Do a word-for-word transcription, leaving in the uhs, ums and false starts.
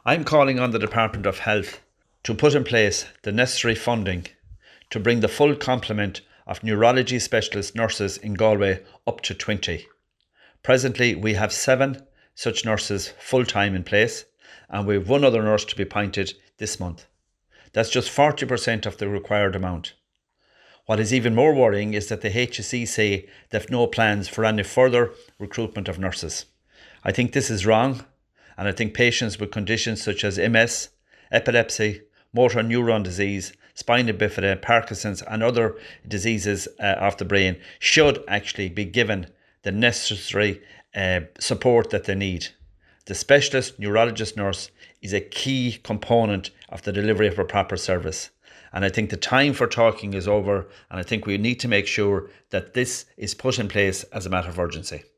I'm calling on the Department of Health to put in place the necessary funding to bring the full complement of neurology specialist nurses in Galway up to twenty. Presently, we have seven such nurses full-time in place, and we have one other nurse to be appointed this month. That's just forty percent of the required amount. What is even more worrying is that the H S E say they have no plans for any further recruitment of nurses. I think this is wrong, and I think patients with conditions such as M S, epilepsy, motor neuron disease, spina bifida, Parkinson's and other diseases uh, of the brain should actually be given the necessary uh, support that they need. The specialist neurologist nurse is a key component of the delivery of a proper service. And I think the time for talking is over, and I think we need to make sure that this is put in place as a matter of urgency.